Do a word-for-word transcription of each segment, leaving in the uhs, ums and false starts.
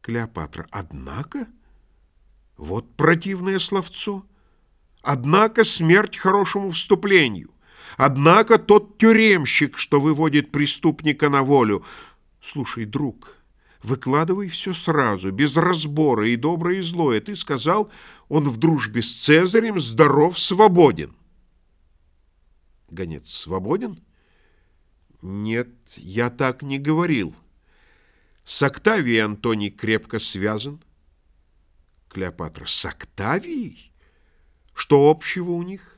Клеопатра. Однако? Вот противное словцо. Однако смерть хорошему вступлению. Однако тот тюремщик, что выводит преступника на волю. Слушай, друг, выкладывай все сразу, без разбора, и доброе, и злое. Ты сказал, он в дружбе с Цезарем здоров, свободен. Гонец. Свободен? Нет, я так не говорил. С Октавией Антоний крепко связан. Клеопатра. С Октавией? Что общего у них?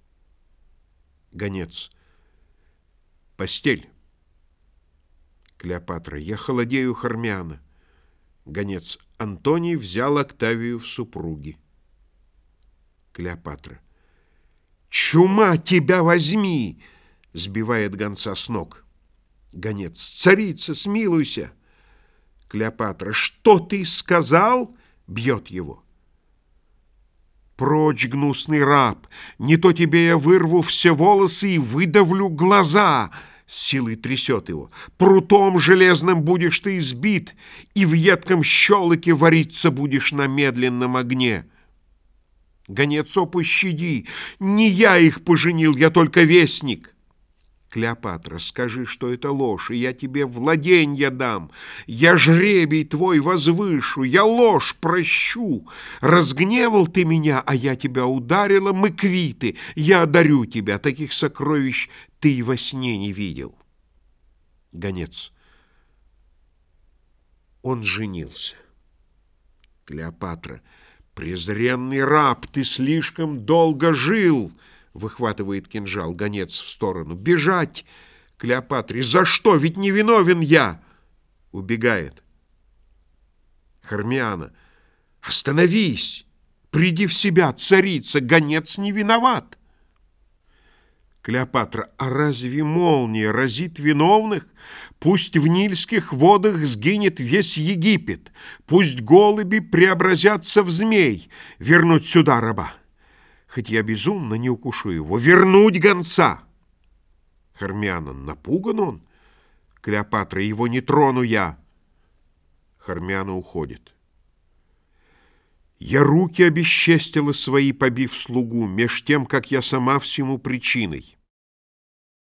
Гонец. Постель. Клеопатра. Я холодею, Хармиана. Гонец. Антоний взял Октавию в супруги. Клеопатра. Чума тебя возьми! Сбивает гонца с ног. Гонец. Царица, смилуйся! Клеопатра. Что ты сказал? Бьет его. Прочь, гнусный раб! Не то тебе я вырву все волосы и выдавлю глаза! Силой трясет его. Прутом железным будешь ты избит, и в едком щелоке вариться будешь на медленном огне. Гонец, о, пощади! Не я их поженил, я только вестник. Клеопатра, скажи, что это ложь, и я тебе владенье дам. Я жребий твой возвышу, я ложь прощу. Разгневал ты меня, а я тебя ударила, мы квиты. Я одарю тебя, таких сокровищ ты и во сне не видел. Гонец. Он женился. Клеопатра. Презренный раб, ты слишком долго жил. Выхватывает кинжал. Гонец в сторону. Бежать! Клеопатре. За что? Ведь не виновен я! Убегает. Хармиана. Остановись! Приди в себя, царица! Гонец не виноват! Клеопатра. А разве молния разит виновных? Пусть в нильских водах сгинет весь Египет. Пусть голуби преобразятся в змей. Вернуть сюда раба. Хоть я безумно не укушу его. Вернуть гонца! Хармиана. Напуган он? Клеопатра. Его не трону я. Хармиана уходит. Я руки обесчестила свои, побив слугу, меж тем, как я сама всему причиной.